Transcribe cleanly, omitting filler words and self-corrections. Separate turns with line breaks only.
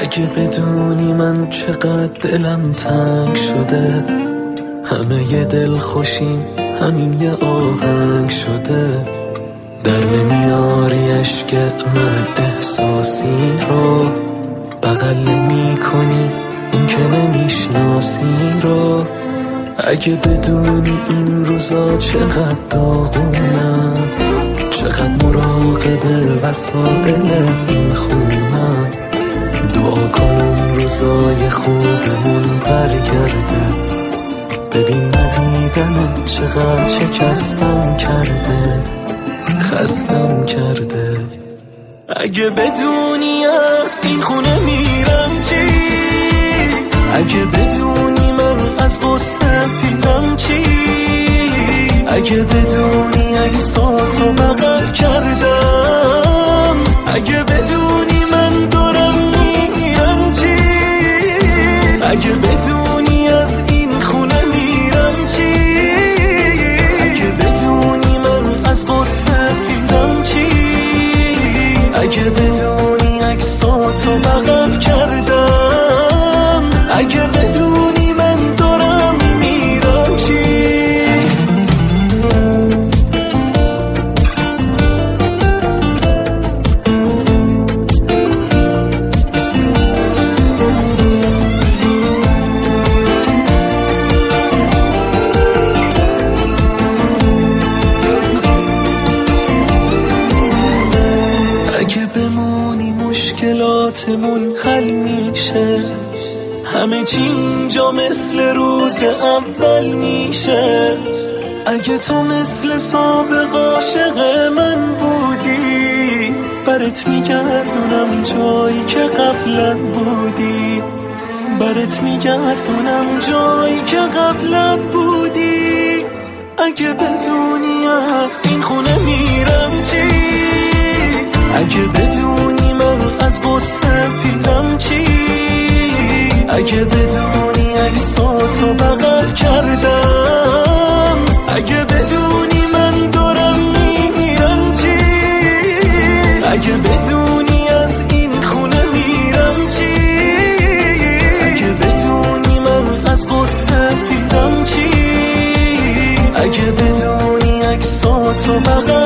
اگه بدونی من چقدر دلم تنگ شده، همه ی دل خوشیم همین یه آهنگ شده. در نمیاری عشق من احساسی رو، بغل نمی کنی این که نمیشناسی رو. اگه بدونی این روزا چقدر داغونم، چقدر مراقب وسایل این خونم، دعا کن اون روزای خوبمون برگرده. ببین ندیدن چقدر شکستم کرده، خستم کرده. اگه بدونی از این خونه میرم چی، اگه بدونی من از غصه پیرم چی، اگه بدونی عکساتو بغل کردم، اگه بدونی من دارم میرم چی، اگه بدونی از این خونه میرم چی، اگه بدونی من از غصه پیرم چی، اگه بدونی عکساتو بغل کردم، اگه بدونی من دارم میرم چی. اگه بمونی مشکلاتمون حل میشه، همه چی اینجا مثل روز اول میشه. اگه تو مثل سابق عاشق من بودی، برات میگردونم جایی که قبلا بودی، برات میگردونم جایی که قبلا بودی. اگه بدونی از این خونه میرم چی، اگه بدونی من از غصه پیرم چی، اگه بدونی عکساتو بغل کردم، اگه بدونی من دارم میرم چی، اگه بدونی از این خونه میرم چی، اگه بدونی من از غصه پیرم چی، اگه بدونی عکساتو بغل